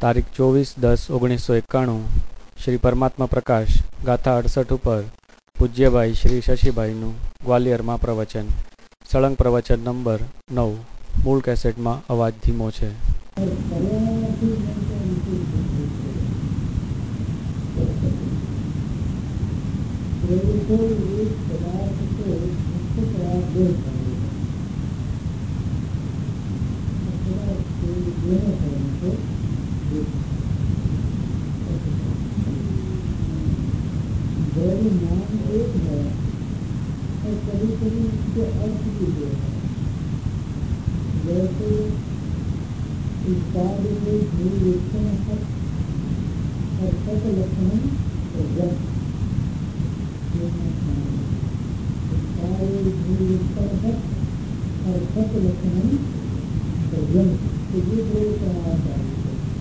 તારીખ 24/10/1991 શ્રી પરમાત્મા પ્રકાશ ગાથા 68 ઉપર પૂજ્યભાઈ શ્રી શશીભાઈનું ગ્વાલિયરમાં પ્રવચન. સળંગ પ્રવચન નંબર 9. મૂળ કેસેટમાં અવાજ ધીમો છે. नाम एक है और कभी कभी उसके अर्थ भी दो है. जैसे इस कार्य में मूल लक्षण सत और सत लक्षण और जन. कार्य मूल लक्षण सत और सत लक्षण और जन. तो ये प्रयोग करना चाहिए.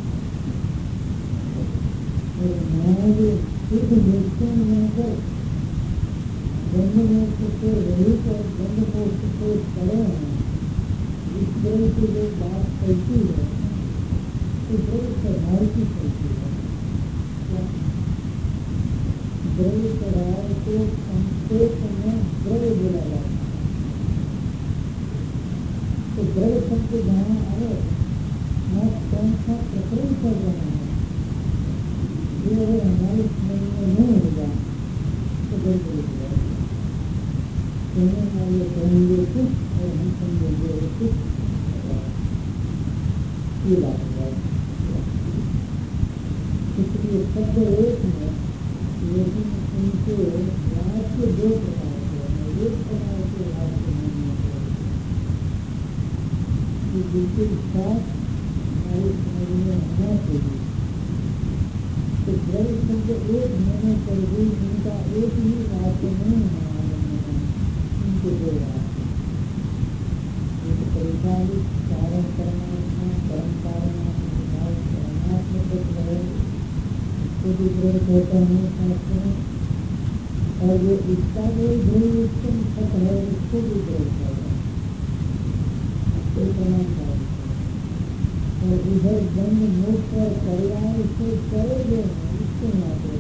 और नाम शुद्ध निश्चय मिलकर ब्रह्म मोक्ष से रहित और ब्रह्म मोक्ष से परे हैं. इस तरह की जो बात कहती है तो बड़े स्वभाव की कहती है. द्रव्य स्वभाव को संक्षेप में द्रव्य बोला जाता है. तो द्रव्य शब्द जहाँ आए मैं कौन सा प्रकरण कर रहा हूँ ये अगर हमारे समझ में नहीं होगा तो गड़बड़ हो जाएगा. कहने वाले कहेंगे कुछ और हम समझेंगे कुछ. ये बात है. इसलिए शब्द एक है लेकिन उनके वाक्य दो प्रकार के हैं. एक प्रकार के वाक्य नहीं होते कि बिल्कुल साफ हमारे समझ में आना चाहिए. तो द्रव्य शब्द एक होने पर भी उनका एक ही वाक्य नहीं है. उनके दो वाक्य एक परिचालित कारण परमात्मा परम परमात्मा तत्व है इसको भी द्रव्य कहते हैं शास्त्र में. और जो इसका जो द्रव्य उत्तम सत है उसको भी द्रव्य कहते हैं. और इधर ब्रह्म मोक्ष और परिवार से करे जो इसको मात्र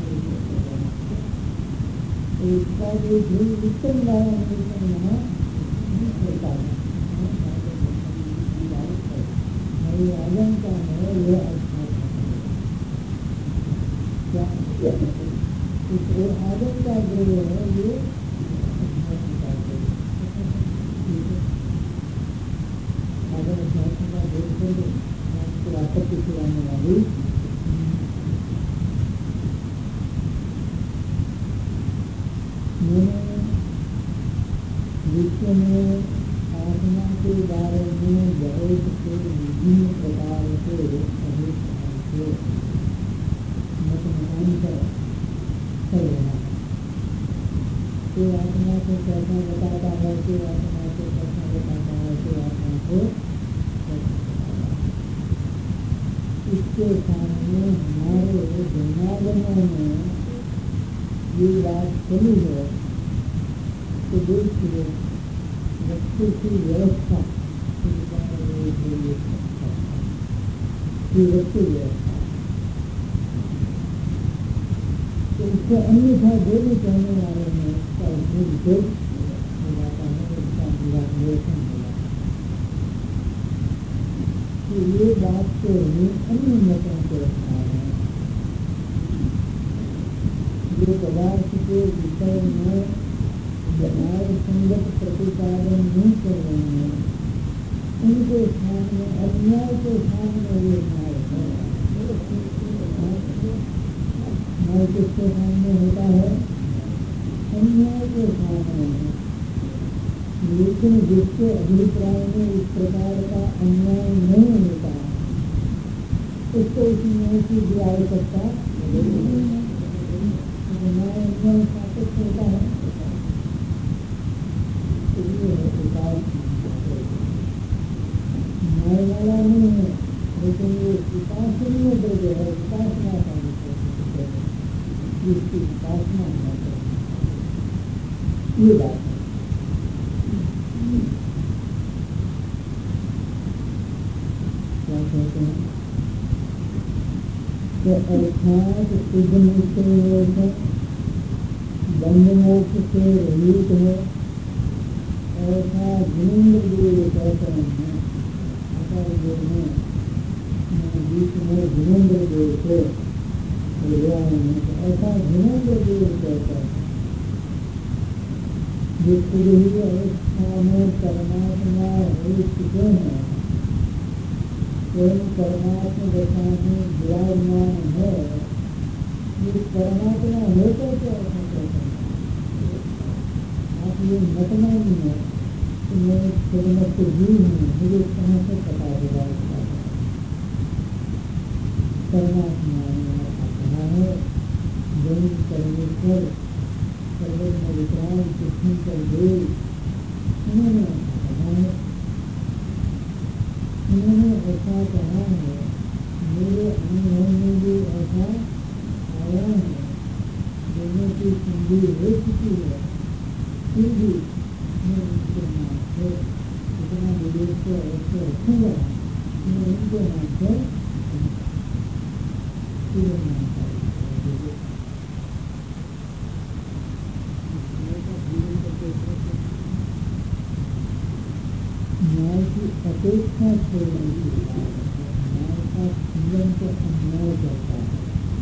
तो इसका जो उत्तम वाला निरूपण यहाँ होता है. हमारी आजम का है यह क्या आजम का द्रव्य है ये आपत्ति सुनाने वाली मैंने विश्व में आत्मा के बारे में बहुत से विभिन्न प्रकार से मतमतांतर कर रहा है. तो आत्मा को कैसा बताता है कि आत्मा को कैसा बताता है कि आत्मा को इसके सामने हमारे जन्मागमों में ये बात चली है तो देखिए वस्तु की व्यवस्था की वस्तु व्यवस्था तो उसको अन्यथा देने चाहने वाले में इसका निर्देश हो जाता है. इसका निराकरण हो जाता है. ये बात तो अन्य मतों के रखना है जो पदार्थ के विषय में न्याय संगत प्रतिपादन नहीं कर रहे हैं उनके सामने अन्याय के सामने ये न्याय है. न्याय किसके सामने होता है? अन्याय के सामने है. लेकिन जिसके अभिप्राय में इस प्रकार का अन्याय नहीं होता उसको इस न्याय की भी आवश्यकता न्याय अन्याय सापेक्ष होता है. न्याय वाला नहीं है लेकिन ये उपासनीय द्रव्य है. उपासना का जिसकी उपासना होना चाहिए. ये बात है. क्या कहते हैं तो अर्थात शुद्ध मुक्त है, बंध मोक्ष से रहित है, ऐसा गुणेन्द्र देव कहते हैं। अपर जो है बीच में गुणेन्द्र देव से ऐसा गुणेन्द्र देव कहते हैं, जो खुद ही अवस्था में परमात्मा हो चुके हैं, स्वयं परमात्मा दशा में विराजमान है। ये परमात्मा होता क्या ऐसा कहते हैं? आप ये नटना नहीं है कि मैं खुद जीव हूँ, मुझे कहाँ से पता होगा इसका? परमात्मा ने कहा है, जैन परमेश्वर सर्वज्ञ विकराल कृष्ण कर देव, उन्होंने कहा है, उन्होंने ऐसा कहा है, मेरे अनुभव में भी ऐसा आया है, दोनों की संधि हो चुकी है, फिर भी मैं उनके नाम से इतना विवेक से अवश्य रखूँगा, मैं उनके नाम से न्याय की अपेक्षा छोड़ने की न्याय का खंडन को अन्याय करता है।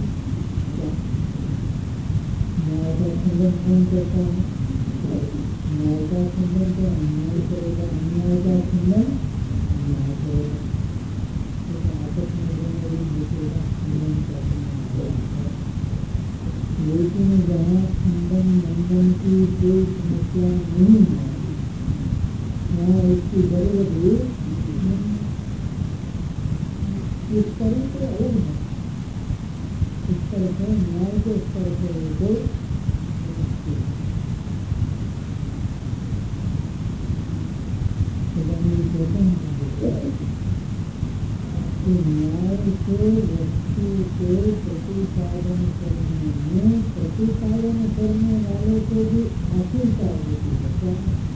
न्याय का खंडन कौन करता है? न्याय का खंडन तो अन्याय करेगा, अन्याय का खंडन न्याय करेगा। आपस में दूसरेगा खंडन करना। लेकिन जहाँ खंडन मंडन की कोई समस्या नहीं है, वहाँ इसकी जरूरत भी इस तरह से अलग है। इस तरह से न्याय के स्तर से को न्याय से वस्तु को प्रतिपादन करने में प्रतिपादन करने वाले को भी आखिरकार होती है।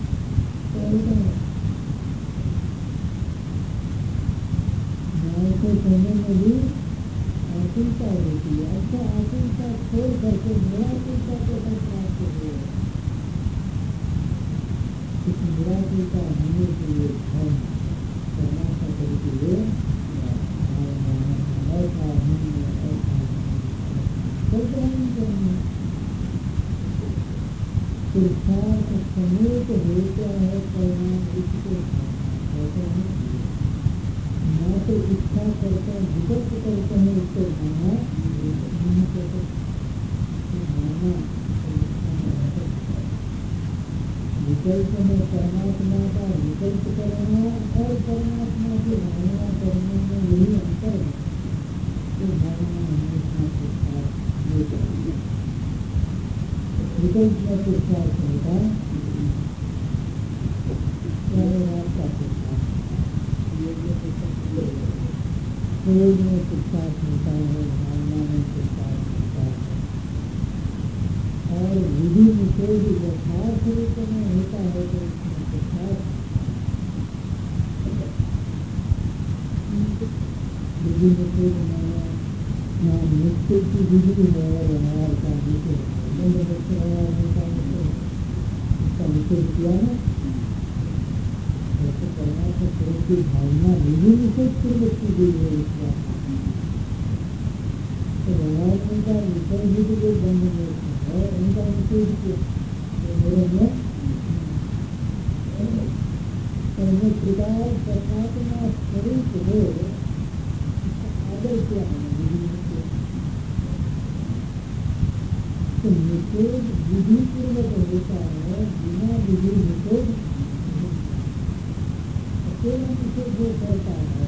न्याय को करने में भी आखिरता होती है। अच्छा, आखिरता छोड़ करके निराकुलता को प्राप्त हो, इस निराकुलता होने के लिए धर्म करना के लिए पुरुषार्थ समेत होता है परिणाम इसके कहते हैं। न तो इच्छा करते हैं, विकल्प करते हैं, इसको माना नहीं कहते, माना विकल्प में परमात्मा का विकल्प करना और परमात्मा की भावना करने में यही अंतर है। तो भावना हमेशा पुरुषार्थ नहीं करेंगे, विकल्प में पुरुषार्थ होगा, आपका पुरुषार्थ प्रयोग में पुरुषार्थ होता है, भावना में पुरुषार्थ होता है, और विधि निषेध यथार्थ रूप में होता है तो इसमें पुरुषार्थ। विधि निषेध निश्चय की विधि है, व्यवहार का निषेध, इसका निषेध किया है। जैसे परमात्मा स्वरूप की भावना विधि निषेध पूर्वक की गई है, इस बात तो व्यवहार का विषय भी जो बंद है उनका निषेध किया प्रकार परमात्मा स्वरूप हो, आदर क्या है तो निषेध विधि पूर्वक होता है, बिना विधि निषेध अकेला निषेध हो करता है।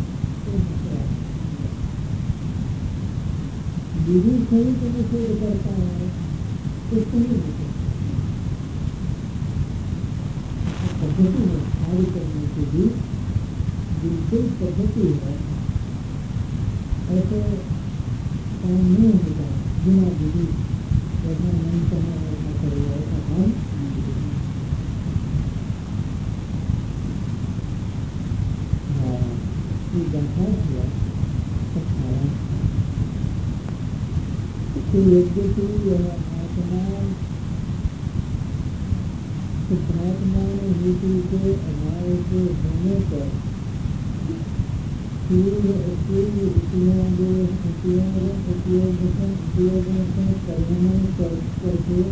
विधि सहित निषेध करता है तो सही निषेध पद्धति है। कार्य करने की भी बिल्कुल पद्धति है, ऐसे काम नहीं होता बिना विधि। ऐसा नहीं करना, ऐसा करेगा, ऐसा काम गाथा किया सब खाया कि यद्यपि यह आत्मा शुद्धात्मान नीति के अभाव के होने पर उपयोगों से परिणाम करके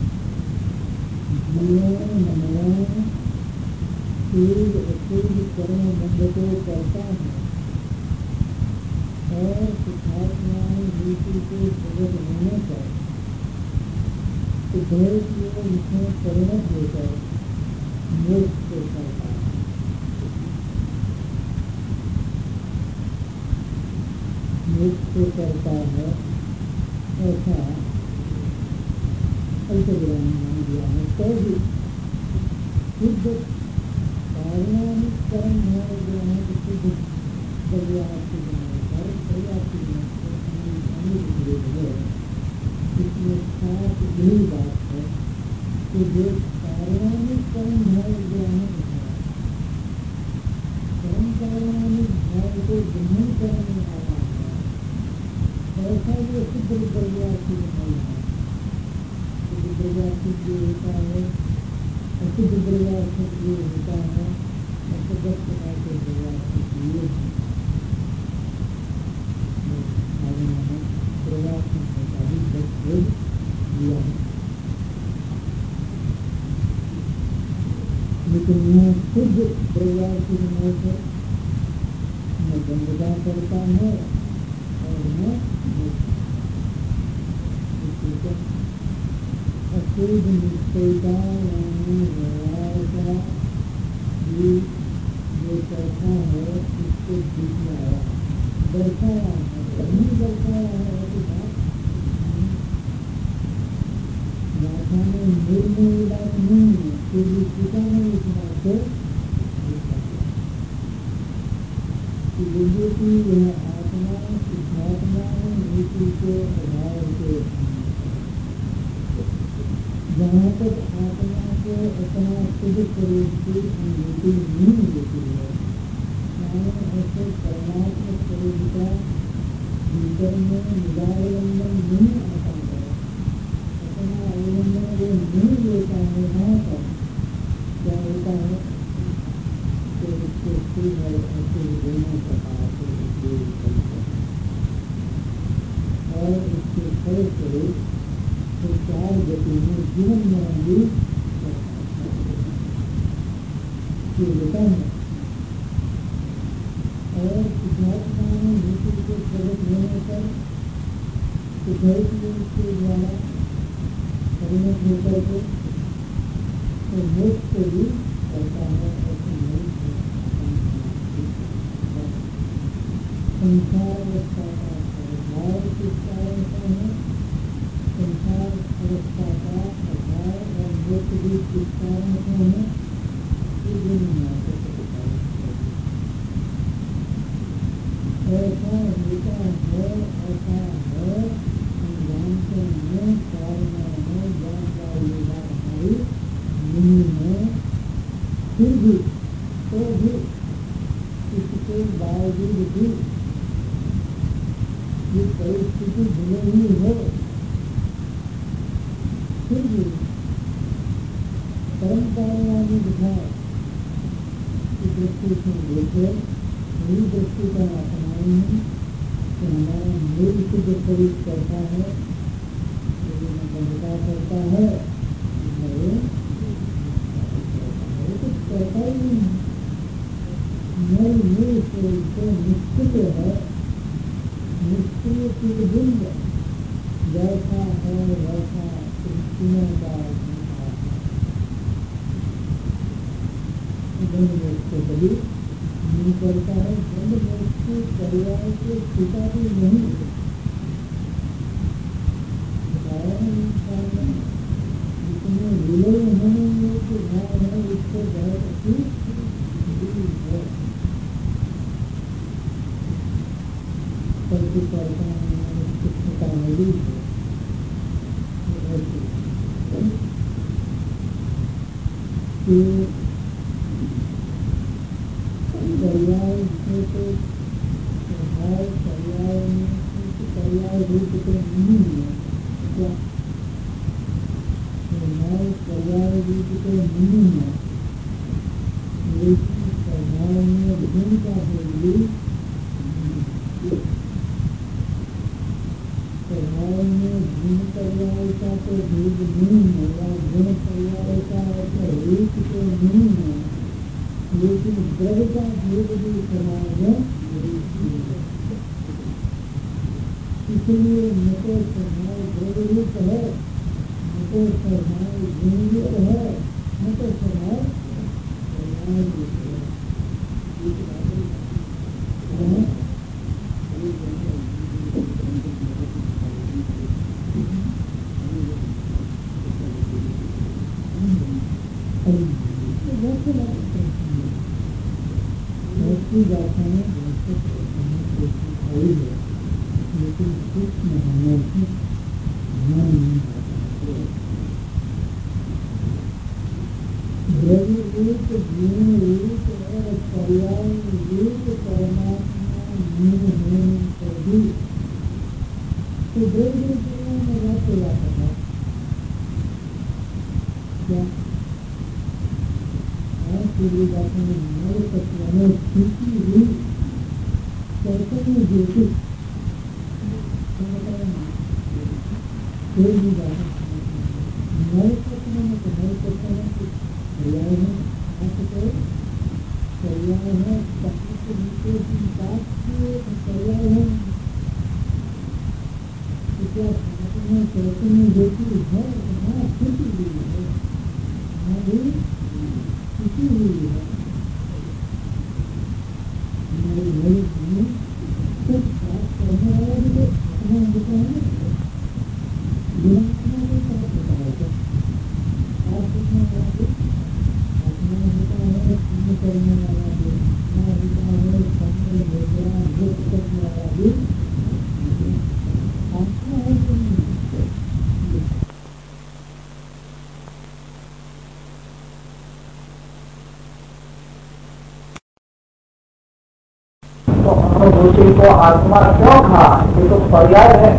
जीवन मनोन सूर्य असूर्य कर्म बंध को करता है और शुद्धात्मान नीति के प्रकट होने पर उद्योग इसमें परिणत होकर मोक्ष को करता है। मोक्ष को करता है ऐसा अल्पविराम मान दिया है। तो भी शुद्ध पारिणामिक कर्म हमारे जो है शुद्ध पर्याप्त बनाकर पर्याप्त है। इसमें खास यही बात है कि जो पारिणामिक कर्म भाव ग्रहण है कर्म पारिणामिक भाव को ग्रहण करने वाला है ऐसा जो शुद्ध प्रव्यासी भाव है। शुद्ध प्रव्यासी जो होता है अशुद्ध प्रव्यासी जो होता है ऐसे 10 प्रकार के प्रव्यासी किए हैं। प्रव्यासी दिया है लेकिन यह शुद्ध प्रयास की से न बंधता करता है और न अशुद्ध निश्चयता व्यवहार का जो करता है उसको दिखाया दर्शाया है नहीं दर्शाया है निर्णय बात नहीं है फिर भी पिता ने इस बात को यद्यपि यह आत्मा शुद्धात्मा नीति के अभाव के जहाँ तक आत्मा को अपना शुद्ध स्वरूप की अनुभूति नहीं देती है ऐसे परमात्मा स्वरूप का भीतर में निरावलंबन नहीं आता है अवलंबन जो नहीं लेता है वहाँ पर क्या होता है तो उसको शुभ और अशुभ दोनों प्रकार से उपयोग करते हैं और उसके फल स्वरूप संसार गति में जीवन मरण भी होता है। और शुद्धात्मा नीति के प्रकट होने पर शुद्धात्मा के द्वारा परिणत होकर के तो मोक्ष को भी करता है। संसार अवस्था का अभाव किस कारण से है संसार अवस्था का अभाव और मोक्ष भी किस कारण से है ऐसा होता है ऐसा है हम जानते हैं कारण है जानकारी हमारी नहीं है फिर भी तो भी इसके बावजूद भी ये परिस्थिति भले ही हो फिर भी परंपरा में दिखाए इस दृष्टि से देखे नई दृष्टि का अपनाई है कि हमारा मूल शुद्ध शरीर करता है बंधता करता है कुछ करता ही नहीं नई मूल शरीर से निश्चित है निष्क्रिय चिरबिंब जैसा है वैसा कृष्ण का कभी नहीं करता है जन्म मृत्यु परिवार के पिता भी नहीं जितने विलय होने में जो भाव है उसको बहुत अच्छी है प्रतिकर्ता शिक्षता मिली है पर्याय पर्याय में पर्याय पर्याय रूप तो नहीं है क्या? न्याय पर्याय रूप तो नहीं है, लेकिन पर्याय में भूमिका होगी। पर्याय में गुण पर्याय का तो भेद नहीं है, या गुण पर्याय का रूप तो नहीं है, लेकिन द्रव्य का भेद भी समान है। इसलिए न तो स्वभाव द्रव्य रूप है, न तो स्वभाव गुण रूप है, न तो स्वभाव पर्याय रूप है। लेकिन सूक्ष्म होने से ध्यान नहीं आता। द्रव्य रूप, गुण रूप और पर्याय रूप परमात्मा मूल होने पर भी तो द्रव्य पर्याय में बात हो जाता था क्या? पूरी बातों में हमारे तत्व में स्थिति हुई चैतन्य ज्योति कोई भी बात नए तत्व में तो नए तत्व में पर्याय है, आपको पर्याय है तत्व के नीचे की बात की पर्याय है। क्या में चैतन्य ज्योति है, वहाँ स्थिति हुई है, वहाँ भी स्थिति हुई है। हमारी नई कुछ बात करने वाला भी तो आत्मा होता है, गुणात्मा भी साथ होता है। आप कितना बात आत्मा होता है, काम करने वाला भी आत्मा होता है, संग मुद्रा भोग करने वाला भी आत्मा है कि नहीं? तो अनुभूति को आत्मा क्यों कहा? ये तो पर्याय है।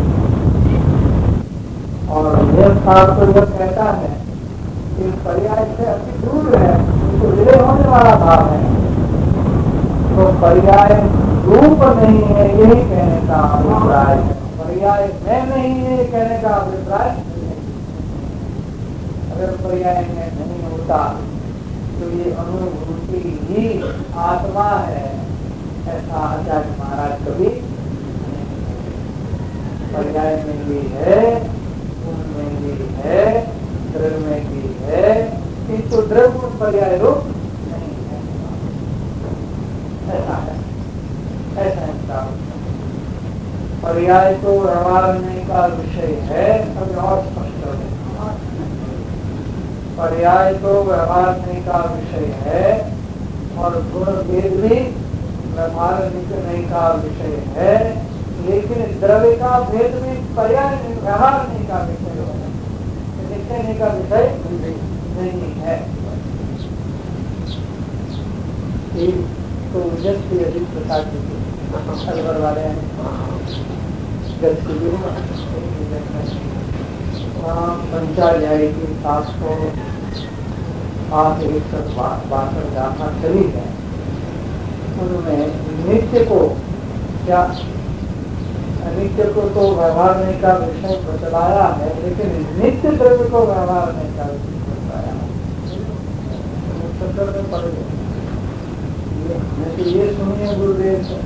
और यह शास्त्र जो कहता है कि पर्याय से अति दूर है, तो विलय होने वाला भाव है, तो पर्याय रूप नहीं है, यही कहने का अभिप्राय है। पर्याय में नहीं है कहने का अभिप्राय नहीं। अगर पर्याय में नहीं होता तो ये अनुभूति ही आत्मा है, ऐसा आचार्य महाराज कभी पर्याय में भी है, गुण में भी है, द्रव्य में भी है, किंतु द्रव्य गुण पर्याय रूप नहीं है, ऐसा है, ऐसा है। पर्याय तो व्यवहारने का विषय है, अभी और स्पष्ट हो जाए। पर्याय तो व्यवहारने का विषय है और गुण भेद भी व्यवहारने का विषय है, लेकिन द्रव्य का भेद में पर्याय व्यवहारने का विषय है, निश्चय का विषय नहीं है। तो जैसे अधिक प्रकार के अलवर वाले हैं, पंचाध्यायी की 762 गाथा चली है। उनमें नित्य को क्या, नित्य को तो व्यवहारने का विषय बतलाया है, लेकिन नित्य द्रव्य को व्यवहारने का विषय बताया है। में पढ़ ये सुनिए गुरुदेव से,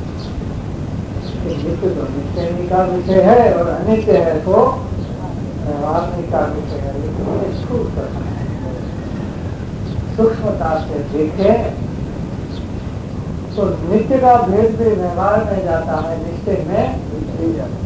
नित्य तो निश्चय का विषय है और अनित्य है तो व्यवहारने का विषय है, लेकिन ये स्थूल प्रश्न है। सूक्ष्मता से देखें तो नित्य का भेद भी व्यवहार में जाता है, निश्चय में नहीं जाता।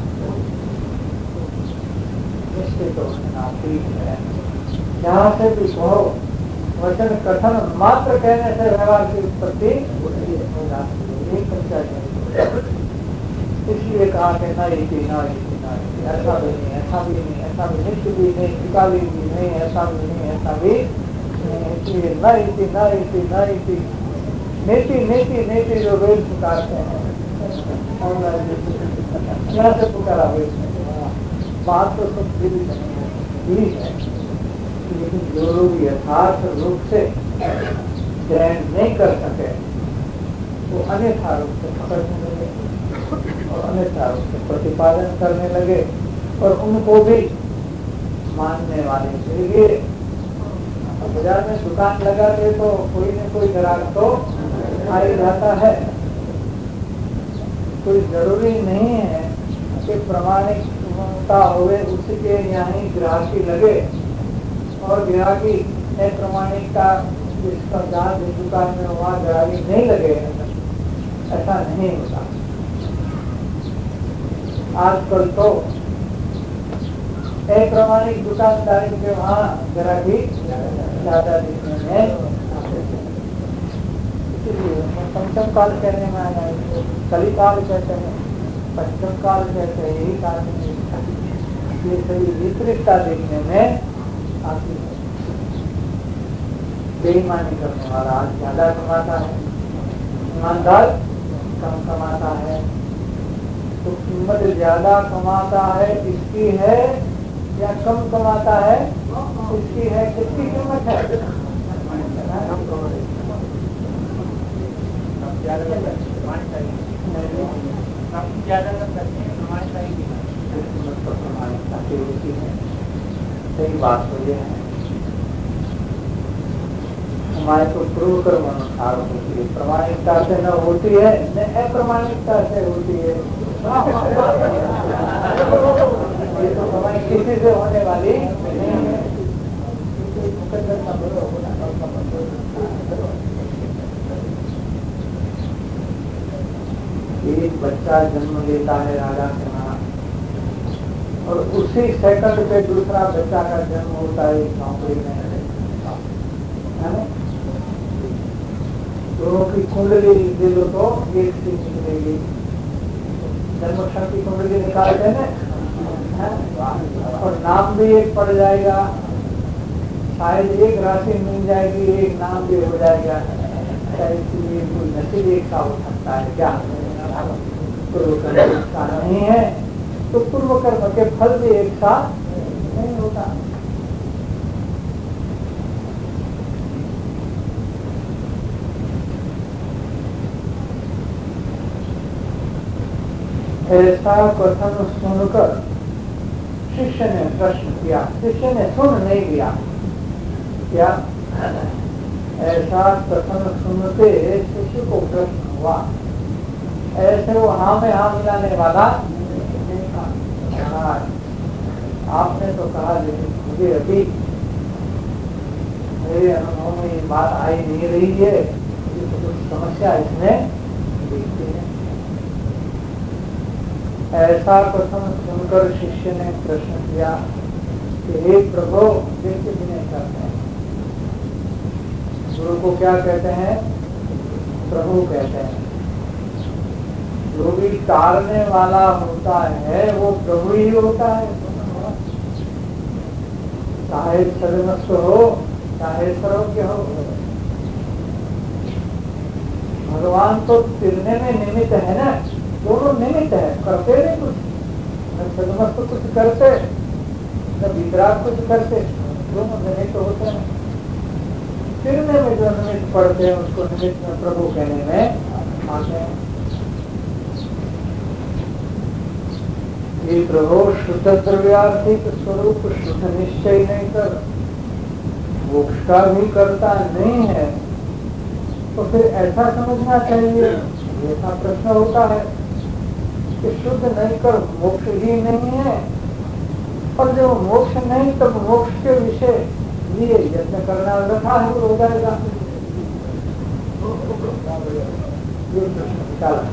निश्चय तो ठीक है, यहाँ से भी कहो वचन कथन मात्र कहने से व्यवहार की उत्पत्ति हो जाती है। इसलिए कहा कि न इति न इति न इति, ऐसा भी नहीं, ऐसा भी नहीं, ऐसा भी नित्य भी नहीं, टिकावी भी नहीं, ऐसा भी नहीं, ऐसा भी नहीं। इसलिए न इति न इति न इति, नीति नीति नीति जो वेद पुकारते हैं यहाँ से पुकारा बात तो सब ठीक है, लेकिन जो लोग यथार्थ रूप से ग्रहण नहीं कर सके वो अन्यथा रूप से पकड़ने लगे और अन्यथा रूप से प्रतिपादन करने लगे और उनको भी मानने वाले चाहिए। बाजार में दुकान लगाते तो कोई न कोई ग्राहक तो आ ही जाता है। कोई जरूरी नहीं है कि प्रमाणिकता होवे उसके यहाँ ही ग्राहकी लगे और ग्राहकी प्रमाणिकता जिसका जहाँ जिस दुकान में वहाँ ग्राहकी नहीं लगे, ऐसा नहीं होता। आजकल तो अप्रमाणिक दुकानदारी के वहाँ ग्राहकी ज्यादा दिखने में, इसलिए पंचम काल कहने में आया, कली काल कहते हैं, पंचम काल कहते हैं, यही काल ये सभी विपरीतता देखने में आती है। बेईमानी करने वाला आज ज्यादा कमाता है, ईमानदार कम कमाता है। तो कीमत ज्यादा कमाता है इसकी है या कम कमाता है इसकी है? किसकी कीमत है? सही बात तो ये है, हमारे को प्रूव कर्म अनुसार होती है, प्रमाणिकता से न होती है न अप्रमाणिकता से होती है। ये तो हमारी किसी से होने वाली नहीं है। एक बच्चा जन्म लेता है राजा के यहाँ और उसी सेकंड पे दूसरा बच्चा का जन्म होता है नौकरी में, है ना? दोनों की कुंडली दे लो तो एक सी निकलेगी, जन्म शक्ति कुंडली निकालते हैं और नाम भी एक पड़ जाएगा, शायद एक राशि मिल जाएगी, एक नाम भी हो जाएगा। इसलिए कोई नसीब एक सा हो सकता है क्या? पूर्व कर्म एक सा नहीं है तो पूर्व कर्म के फल भी एक सा नहीं होता। ऐसा कथन सुनकर शिष्य ने प्रश्न किया, शिष्य ने सुन नहीं लिया, क्या ऐसा कथन सुनते शिष्य को प्रश्न हुआ, ऐसे वो हाँ में हाँ मिलाने वाला आपने तो कहा, लेकिन मुझे अभी मेरे अनुभव में ये बात आई नहीं रही है, तो कुछ समस्या इसमें देखते हैं। ऐसा कथन सुनकर शिष्य ने प्रश्न किया कि हे प्रभु, जैसे विनय करते हैं, गुरु को क्या कहते हैं? प्रभु कहते हैं। जो भी तारने वाला होता है वो प्रभु ही होता है, चाहे सर्वस्व हो चाहे सर्वज्ञ हो। भगवान तो तिरने में निमित्त है ना, दोनों निमित्त है, करते नहीं कुछ, न सर्वस्व कुछ करते न वितराग कुछ करते, दोनों निमित्त होते हैं। तिरने में जो निमित्त पड़ते हैं उसको निमित्त में प्रभु कहने में आते हैं। ये प्रभु शुद्ध द्रव्यार्थिक स्वरूप शुद्ध निश्चय नहीं कर मोक्ष का भी करता नहीं है, तो फिर ऐसा समझना चाहिए, ऐसा प्रश्न होता है कि शुद्ध नहीं कर मोक्ष ही नहीं है, और जब मोक्ष नहीं तब मोक्ष के विषय लिए यत्न करना रखा हो जाएगा। ये प्रश्न निकाला,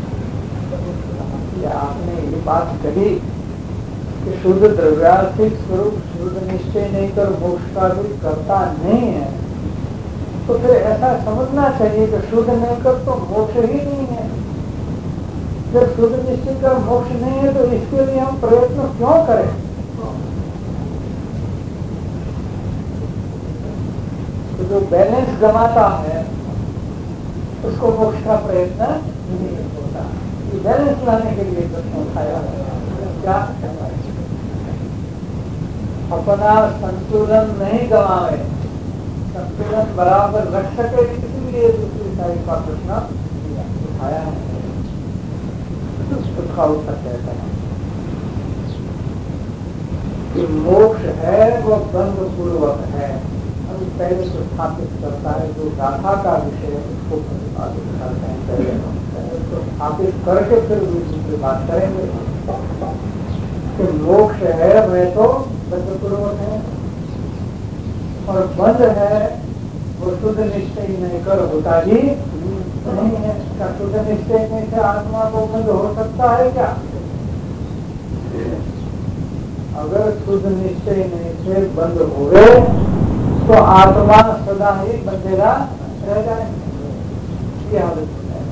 आपने ये बात कही कि शुद्ध द्रव्यार्थिक स्वरूप शुद्ध निश्चय नहीं कर मोक्ष का भी करता नहीं है, तो फिर ऐसा समझना चाहिए कि शुद्ध नहीं कर तो मोक्ष ही नहीं है। जब शुद्ध निश्चय कर मोक्ष नहीं है तो इसके लिए हम प्रयत्न क्यों करें? तो जो बैलेंस गंवाता है उसको मोक्ष का प्रयत्न नहीं होता। कि बैलेंस लाने के लिए प्रश्न उठाया क्या अपना संतुलन नहीं गंवावे, संतुलन बराबर रख सके, इसलिए दूसरी साइड का प्रश्न उठाया है। उसका उत्तर कहते हैं कि मोक्ष है वो बंध पूर्वक है। अभी पहले तो स्थापित करता है जो गाथा का विषय उसको प्रतिपादित करते हैं, पहले तो स्थापित करके फिर दूसरी बात करेंगे कि मोक्ष है वह तो बंध पूर्वक है और बंध है वो शुद्ध निश्चय नहीं कर होता ही नहीं है। क्या शुद्ध निश्चय में से आत्मा को बंध हो सकता है क्या? अगर शुद्ध निश्चय नहीं से बंद हो गए तो आत्मा सदा ही बंधेगा रह जाए, ये हालत हो जाए।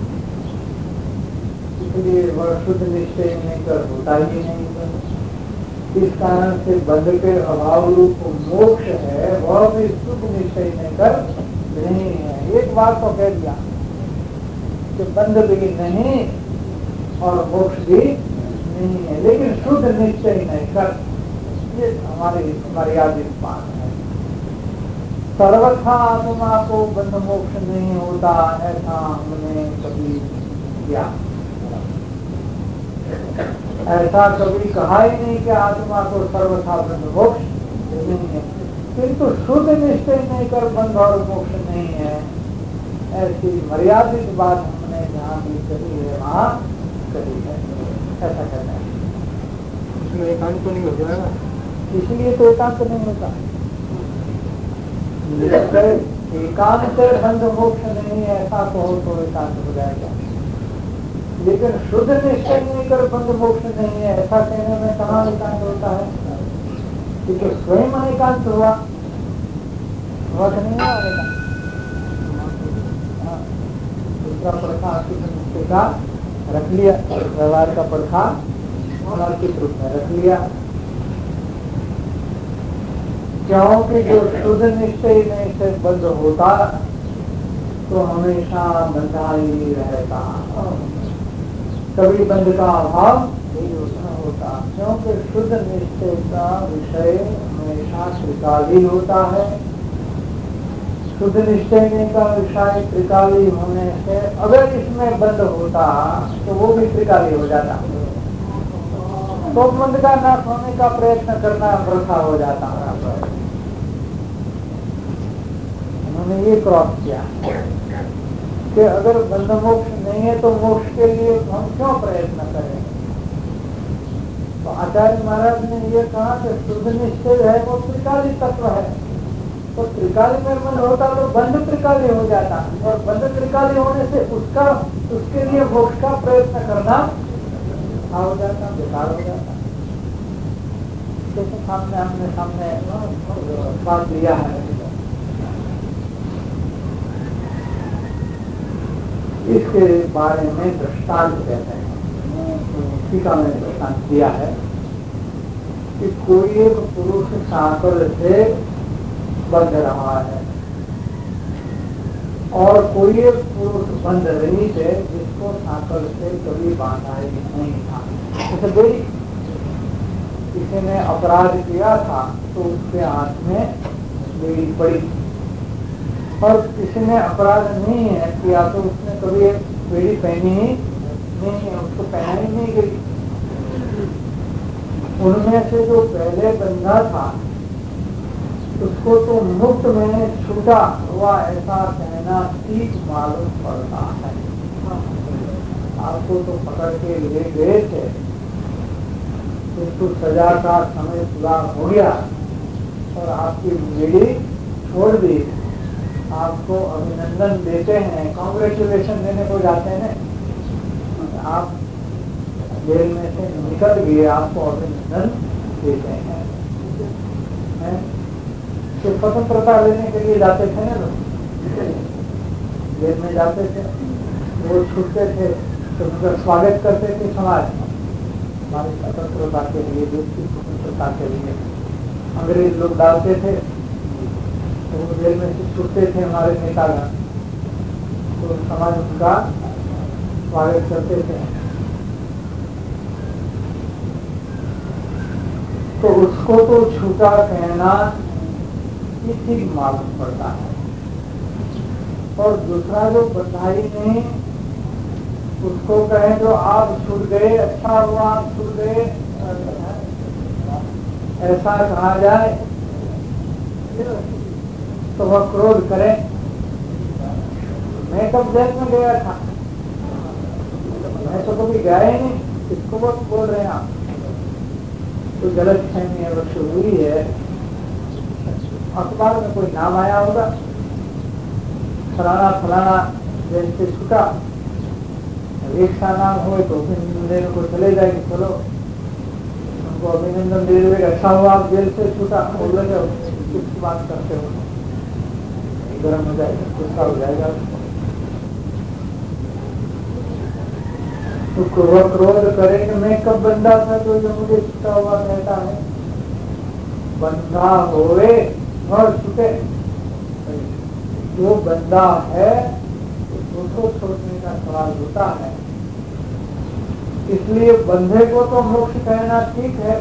इसलिए वह शुद्ध निश्चय नहीं कर होता ही नहीं। इस कारण से बंध के अभाव रूप मोक्ष है वह भी शुद्ध निश्चय नहीं कर नहीं है। एक बात तो कह दिया कि बंध भी नहीं और मोक्ष भी नहीं है, लेकिन शुद्ध निश्चय नहीं कर, ये हमारी मर्यादित बात है। सर्वथा आत्मा को बंध मोक्ष नहीं होता ऐसा हमने कभी किया, ऐसा कभी कहा ही नहीं कि आत्मा को सर्वथा बंध मोक्ष नहीं है, किंतु शुद्ध निश्चय नहीं कर बंध और मोक्ष नहीं है, ऐसी मर्यादित बात हमने जहाँ भी कही है वहाँ कही है, ऐसा कहते हैं। इसमें एकांत तो नहीं हो जाएगा, इसलिए तो एकांत नहीं होता। एकांत बंध मोक्ष नहीं है ऐसा कहो तो एकांत हो जाएगा, लेकिन शुद्ध निश्चय नहीं कर बंध मोक्ष नहीं है ऐसा कहने में कहाँ एकांत होता है? क्योंकि स्वयं एकांत हुआ वह नहीं हुआ एकांत। दूसरा प्रथा शुद्ध निश्चय का रख लिया, व्यवहार का प्रथा अनार्कित रूप में रख लिया, क्योंकि जो शुद्ध निश्चय में से बंध होता तो हमेशा बंधा ही रहता, कभी बंध का अभाव नहीं होता, क्योंकि शुद्ध निश्चय का विषय हमेशा त्रिकाली होता है। शुद्ध निश्चय का विषय त्रिकाली होने से अगर इसमें बंध होता तो वो भी त्रिकाली हो जाता, तो बंध का नाश होने का प्रयत्न करना वृथा हो जाता। उन्होंने ये क्रॉस किया कि अगर बंध मोक्ष नहीं है तो मोक्ष के लिए हम क्यों प्रयत्न करें? तो आचार्य महाराज ने ये कहा कि शुद्ध निश्चय है वो त्रिकाली तत्व है, तो त्रिकाली में बंध होता तो बंध त्रिकाली हो जाता, और बंध त्रिकाली होने से उसके लिए मोक्ष का प्रयत्न करना हो जाता, बेकार हो जाता। जैसे हमने बात दिया है, इसके बारे में दृष्टांत कहते हैं। टीका में दृष्टांत दिया है कि कोई एक पुरुष सांकल से बंध रहा है और कोई एक पुरुष बंध रही है जिसको सांकल से कभी बांधा ही नहीं था। जैसे कोई किसी ने अपराध किया था तो उसके हाथ में बेड़ी पड़ी, और किसी ने अपराध नहीं है किया तो उसने कभी बेड़ी पहनी ही नहीं है, उसको पहना ही नहीं गई। उनमें से जो पहले बंधा था उसको तो मुक्त में छूटा हुआ ऐसा कहना ठीक मालूम पड़ता है। आपको तो पकड़ के ले गए थे, किंतु सजा का समय पूरा हो गया और आपकी बेड़ी छोड़ दी, आपको अभिनंदन देते हैं, कांग्रेचुलेशन देने को जाते हैं, आप जेल में से निकल गए, आपको अभिनंदन देते हैं। तो स्वतंत्रता लेने के लिए जाते थे ना लोग, जेल में जाते थे, वो छूटते थे तो उनका स्वागत करते थे समाज, हमारी स्वतंत्रता के लिए, देश की स्वतंत्रता के लिए। अंग्रेज लोग डालते थे तो वो जेल में से छूटते थे हमारे नेतागण, तो समाज उनका स्वागत करते थे। उसको तो छूटा कहना ये ठीक मालूम पड़ता है, और दूसरा जो बधाई नहीं उसको कहें तो आप छूट गए, अच्छा हुआ आप छूट गए, ऐसा कहा जाए तो वह क्रोध करे। मैं कब जेल में गया था, मैं तो कभी गया ही नहीं, किसको वक्त बोल रहे हैं आप? तो गलत फहमी अवश्य हुई है। अखबार में कोई नाम आया होगा, फलाना फलाना जेल से छूटा, एक सा नाम हो तो अभिनंदन को चले जाएगी, चलो उनको अभिनंदन दे देगा, अच्छा हुआ आप जेल से छूटा, बोल रहे हो किसकी बात करते हो, गर्म हो जाएगा, गुस्सा हो जाएगा। तो क्रोध करे कि मैं कब बंदा था तो जो मुझे छूटा हुआ कहता है। बंदा होवे और छूटे, जो बंदा है उसको छोड़ने का सवाल होता है। इसलिए बंधे को तो मोक्ष कहना ठीक है,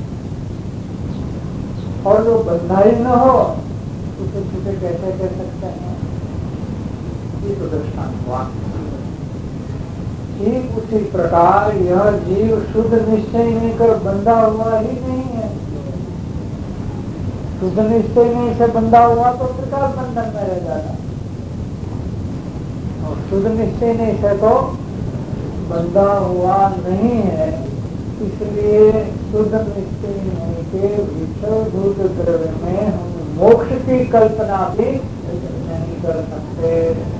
और जो बंधा ही न हो उसे छूटे कैसे कह सकते हैं? ये तो दृष्टांत हुआ। ठीक उसी प्रकार यह जीव शुद्ध निश्चय नहीं कर बंधा हुआ ही नहीं है। शुद्ध निश्चय नहीं से बंधा हुआ तो त्रिकाल बंधन में रह जाता, और शुद्ध निश्चय नहीं से तो बंधा हुआ नहीं है। इसलिए शुद्ध निश्चय नहीं के विषयभूत द्रव्य में हम मोक्ष की कल्पना भी नहीं कर सकते,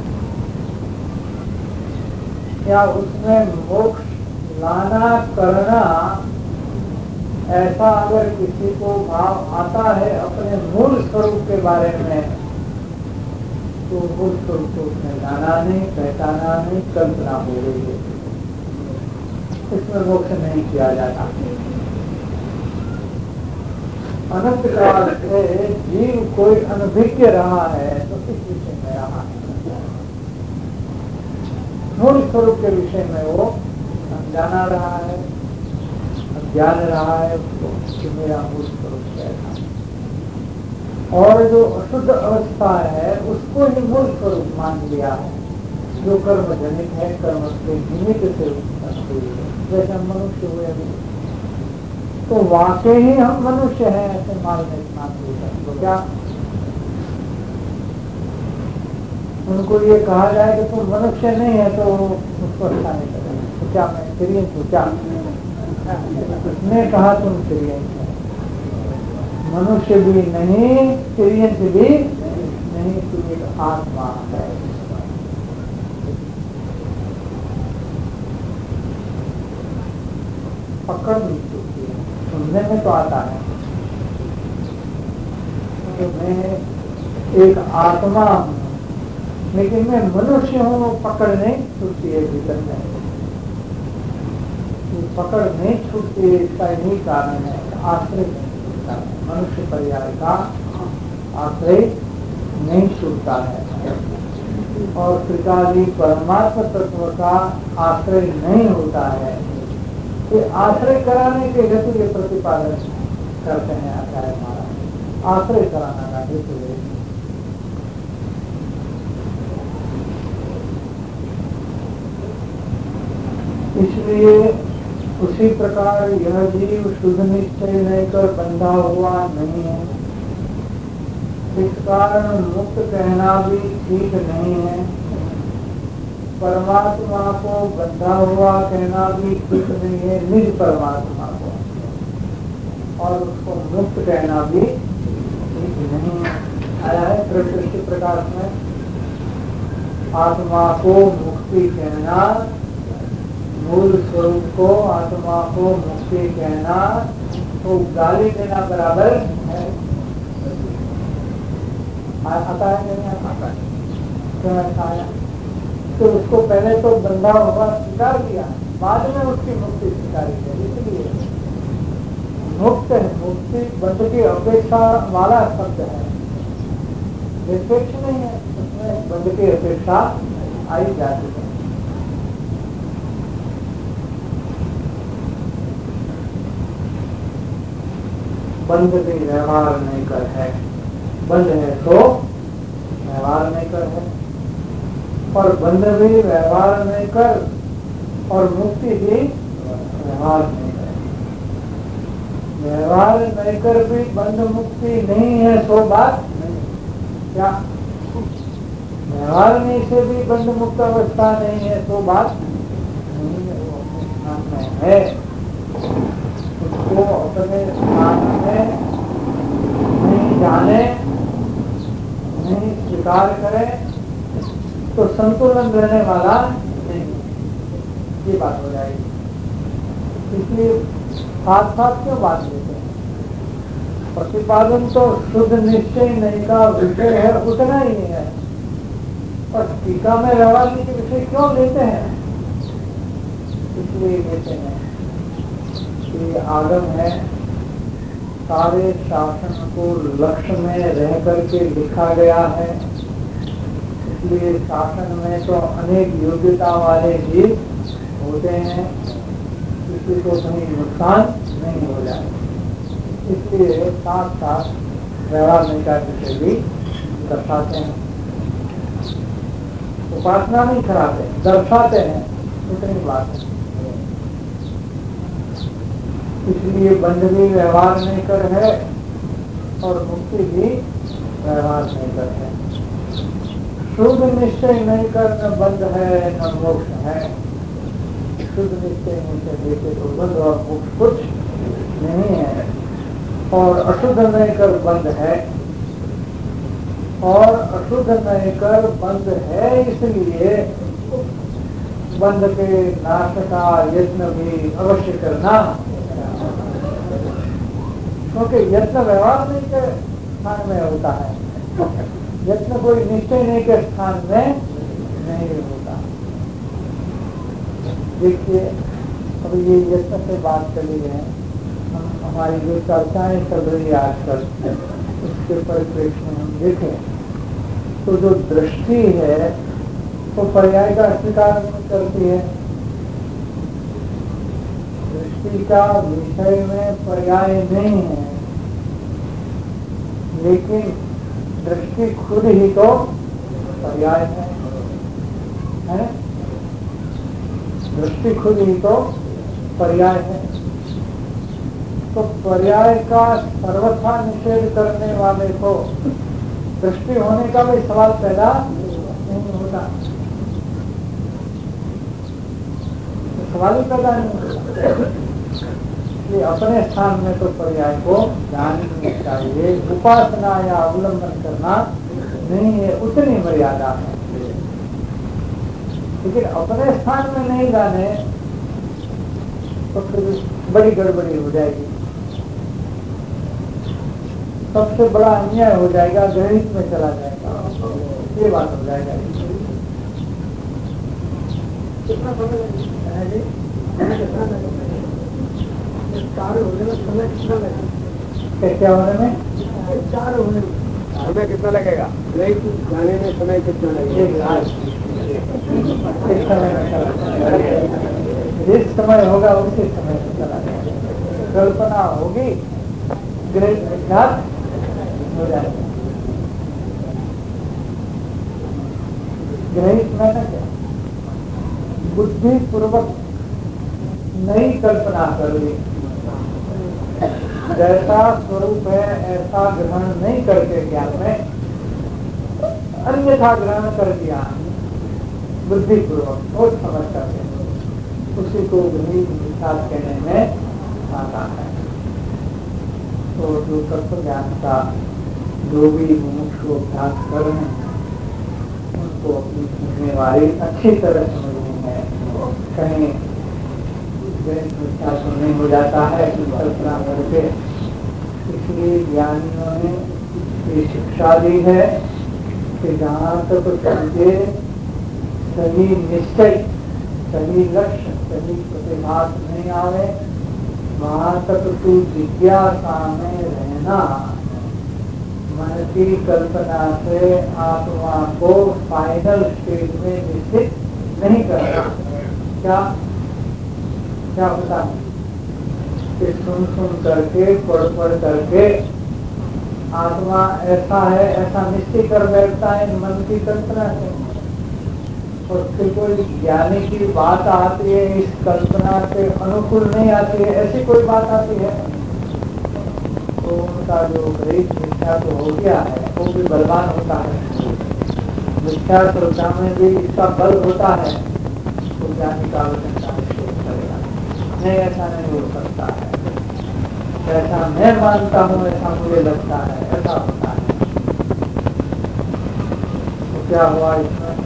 या उसमें मोक्ष लाना करना ऐसा अगर किसी को भाव आता है अपने मूल स्वरूप के बारे में, तो मूल स्वरूप को उसने जाना नहीं, पहचाना नहीं, कल्पना हो रही है, इसमें मोक्ष नहीं किया जाता। अनंत काल से जीव कोई अनभिज्ञ रहा है तो इस विषय में रहा है, मूल स्वरूप के विषय में वो जाना रहा है, ज्ञान रहा है उसको कि मेरा मूल स्वरूप कैसा है। और जो अशुद्ध अवस्था है उसको ही मूल स्वरूप मान लिया है, जो कर्म जनित है, कर्म के निमित्त से उत्पन्न हुई है। जैसे हम मनुष्य हुए अभी, तो वाकई ही हम मनुष्य हैं ऐसे मानने तो क्या उनको ये कहा जाए कि तुम मनुष्य नहीं है तो उसको अच्छा नहीं करेंगे, तो क्या मैं एक्सपीरियंस हूँ क्या? उसने कहा तुम एक्सपीरियंस है, मनुष्य भी नहीं, एक्सपीरियंस भी नहीं, तू एक आत्मा है। पकड़ नहीं चुकी है, सुनने में तो आता है तो मैं एक आत्मा हूँ, लेकिन मैं मनुष्य हूँ, पकड़ नहीं छूटती है भीतर में। पकड़ नहीं छूटती है, इसका यही कारण है आश्रय नहीं छूटता है, मनुष्य पर्याय का आश्रय नहीं छूटता है, और त्रिकाली परमात्मा तत्व का आश्रय नहीं होता है। ये आश्रय कराने के हेतु ये प्रतिपादन करते हैं आचार्य महाराज, आश्रय कराना का हेतु है। इसलिए उसी प्रकार यह जीव शुद्ध निश्चय नहीं कर बंधा हुआ नहीं है, इस कारण मुक्त कहना भी ठीक नहीं है। परमात्मा को बंधा हुआ कहना भी ठीक नहीं है, निज परमात्मा को, और उसको मुक्त कहना भी ठीक नहीं है। आया है प्रकृति प्रकाश में, आत्मा को मुक्ति कहना, मूल स्वरूप को आत्मा को मुक्ति कहना तो गाली देना बराबर है। आता है नहीं आता है? क्यों ऐसा आया? तो उसको पहले तो बंधा हुआ स्वीकार किया, बाद में उसकी मुक्ति स्वीकारी है। इसलिए मुक्त है, मुक्ति बंध की अपेक्षा वाला शब्द है, निरपेक्ष नहीं है, उसमें बंध की अपेक्षा आई जाती है। बंध भी व्यवहार नहीं कर है। बंध है तो व्यवहार नहीं कर है, और बंध भी व्यवहार नहीं कर और मुक्ति भी व्यवहार नहीं कर। व्यवहार नहीं कर भी बंध मुक्ति नहीं है सो बात नहीं। क्या व्यवहार नहीं से भी बंध मुक्त अवस्था नहीं है तो बात नहीं है। वो अपने स्थान में है, उसको अपने स्थान में नहीं जाने, नहीं स्वीकार करे तो संतुलन रहने वाला नहीं, ये बात हो जाएगी। इसलिए साथ साथ क्यों बात लेते हैं? प्रतिपादन तो शुद्ध निश्चय नहीं का विषय है, उतना ही नहीं है, और टीका में व्यवहार के विषय क्यों लेते हैं? इसलिए लेते हैं कि आगम है, सारे शासन को लक्ष्य में रह करके लिखा गया है। इसलिए शासन में तो अनेक योग्यता वाले जीव होते हैं, किसी को कहीं नुकसान नहीं हो जाए। इसलिए साथ साथ व्यवहार नहीं का विषय भी दर्शाते हैं। उपासना नहीं कराते, दर्शाते हैं, उतनी बात है। इसलिए बंध भी व्यवहार नहीं कर है और मुक्ति भी व्यवहार नहीं कर है। शुद्ध निश्चय नहीं कर न बंध है न मोक्ष है। शुद्ध निश्चय नहीं कर देखे तो बंध और मोक्ष कुछ नहीं है, और अशुद्ध नहीं कर बंध है, और अशुद्ध नहीं कर बंध है। इसलिए बंध के नाश का यत्न भी अवश्य करना, क्योंकि यत्न व्यवहार नहीं के स्थान में होता है, यत्न कोई निश्चय नहीं के स्थान में नहीं होता। देखिए अब ये यत्न से बात चली है, हमारी जो चर्चाएं चल रही है आजकल, उसके परिप्रेक्ष्य में हम देखें तो जो दृष्टि है वो पर्याय का स्वीकार नहीं करती है। दृष्टि का विषय में पर्याय नहीं है, लेकिन दृष्टि खुद ही तो पर्याय है? दृष्टि खुद ही तो पर्याय है। तो पर्याय का सर्वथा निषेध करने वाले को दृष्टि होने का भी सवाल पैदा नहीं होता, तो सवाल ही पैदा नहीं होता। ये अपने स्थान में तो पर्याय को जानना चाहिए, उपासना या अवलंबन करना नहीं है, उतनी मर्यादा है। लेकिन अपने स्थान में नहीं जाने तो फिर बड़ी गड़बड़ी हो जाएगी, सबसे बड़ा अन्याय हो जाएगा, गणित में चला जाएगा, ये बात हो जाएगा। कितना समय क्या होने में? चार होने में समय कितना लगेगा? जाने में समय कितना लगेगा? जिस समय होगा उसी समय से चला जाएगा। कल्पना होगी, ग्रह हो जाएगा। ग्रहित में न क्या, बुद्धि पूर्वक नई कल्पना करोगे, जैसा स्वरूप है ऐसा ग्रहण नहीं करके ज्ञान में अन्यथा ग्रहण कर दिया बुद्धि पूर्वक, सोच समझ करके, उसी को ग्रहित विचार कहने में आता है। तो जो तत्व ज्ञान का जो भी मुमुक्षु अभ्यास कर रहे हैं उनको अपनी जिम्मेवारी अच्छी तरह समझनी है। कहीं विचार नहीं हो जाता है कल्पना करके। इसलिए ज्ञानियों ने ये शिक्षा दी है कि जहाँ तक तुझे सही निश्चय, सही लक्ष्य, सही प्रतिभास नहीं आवे, वहाँ तक तू जिज्ञासा में रहना। मन की कल्पना से आत्मा को फाइनल स्टेज में निश्चित नहीं करना। क्या क्या होता है? कि सुन करके पढ़ करके आत्मा ऐसा है ऐसा निश्चय कर बैठता है मन की कल्पना से, और फिर कोई ज्ञानी की बात आती है इस कल्पना के अनुकूल नहीं आती है, ऐसी कोई बात आती है तो उनका जो गरीब मिथ्या तो हो गया है वो भी बलवान होता है। मिथ्या श्रद्धा में भी इसका बल होता है तो ज्ञानी का वचन का निषेध करेगा, नहीं ऐसा नहीं हो सकता है, ऐसा मैं मानता हूँ, ऐसा मुझे लगता है, ऐसा होता है। तो क्या हुआ इसमें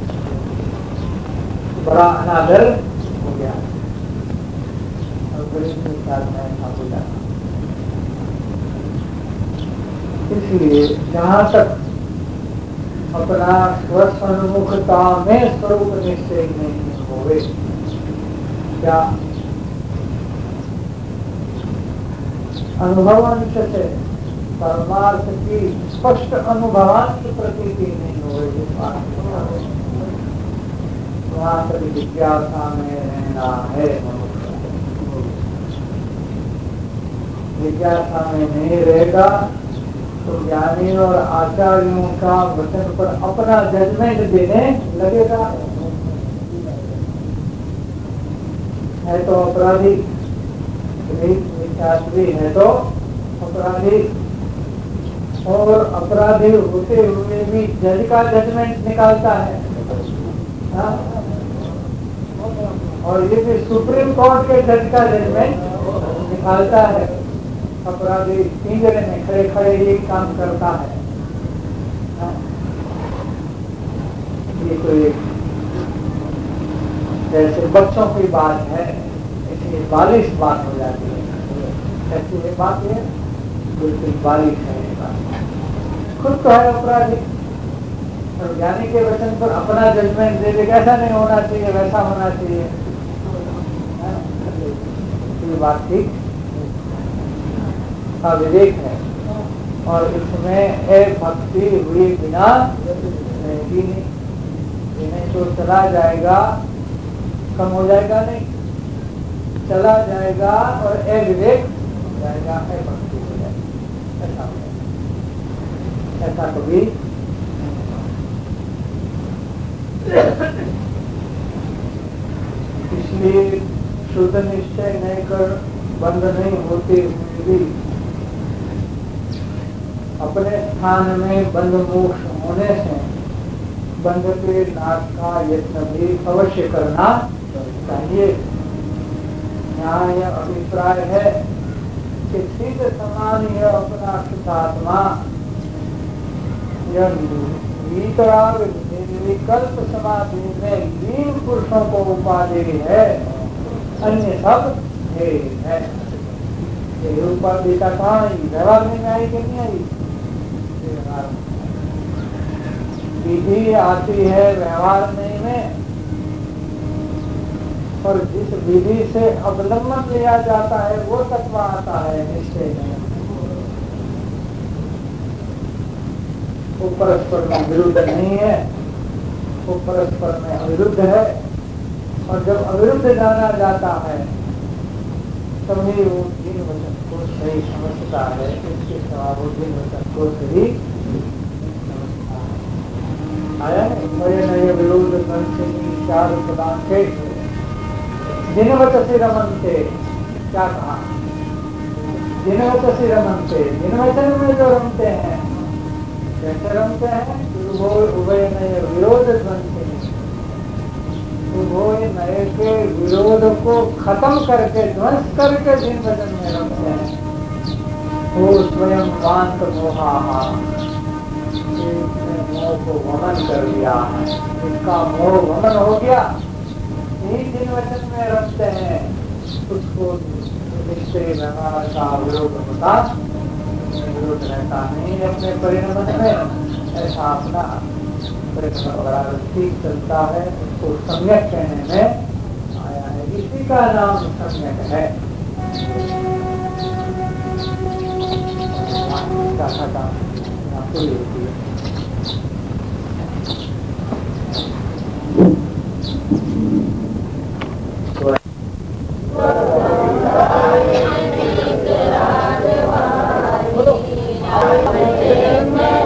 बड़ा अनादर हो गया और गरीब के साथ में ऐसा हो जाता। इसलिए जहाँ तक अपना स्वस्वन्मुखता में स्वरूप निश्चय नहीं होवे, क्या अनुभवांश से परमार्थ की स्पष्ट अनुभवांश प्रतीति नहीं हो रही, वहाँ तक जिज्ञासा में रहना है। जिज्ञासा में नहीं रहेगा तो ज्ञानी और आचार्यों का वचन पर अपना जजमेंट देने लगेगा। है तो अपराधी, शास्त्री है तो अपराधी, और अपराधी होते हुए भी जज का जजमेंट निकालता है। हाँ? और ये भी सुप्रीम कोर्ट के जज का जजमेंट निकालता है। अपराधी पिंजरे में खड़े खड़े ये काम करता है। हाँ? ये कोई जैसे बच्चों की बात है, इसलिए बालिश बात हो जाती है। ऐसी ये बात है बिल्कुल बालिश है ये बात। खुद तो है अपराधी और ज्ञानी के वचन पर अपना जजमेंट दे दे, ऐसा नहीं होना चाहिए वैसा होना चाहिए, ये बात ठीक अविवेक है। और इसमें भक्ति हुई बिना नहीं, इन्हें तो चला जाएगा, कम हो जाएगा नहीं, चला जाएगा और अविवेक हो जाएगा, भक्ति हो जाएगा, ऐसा कभी इसलिए शुद्ध निश्चय नहीं कर बंद नहीं होते हुए भी अपने स्थान में बंद मोक्ष होने से बंध के नाश का यत्न भी अवश्य करना चाहिए। यहाँ यह अभिप्राय है कि सिद्ध समान यह अपना शुद्धात्मा यह विकल्प समाधि में लीन पुरुषों को उपाधि है, अन्य सब है। ये उपाधि का कहाँ व्यवहार में आई कि नहीं आई? विधि आती है व्यवहार नहीं में, और जिस विधि से अवलंबन लिया जाता है वो तत्व आता है निश्चय में। वो परस्पर में विरुद्ध नहीं है, वो परस्पर में अविरुद्ध है। और जब अविरुद्ध जाना जाता है तभी वो जिन वचन को सही समझता है, इसके सिवा वो जिन वचन को सही समझता है। आया नए विरोध चार प्रदान के जिनवत से रमनते, क्या कहा? जिनवत से रमनते, जिनवचन में जो रमते हैं कैसे रमते हैं? उभय नए विरोध बनते हैं, उभय नए के विरोध को खत्म करके ध्वंस करके जिन वचन में रमते हैं वो स्वयं वांत मोहा, मोह को वमन कर लिया है, इसका मोह वमन हो गया। यही जिन वचन में रखते हैं उसको निश्चय व्यवहार का विरोध होता, विरोध रहता नहीं अपने परिणाम में। ऐसा अपना परिणाम ठीक चलता है, उसको सम्यक कहने में आया है, इसी का नाम सम्यक है। हरे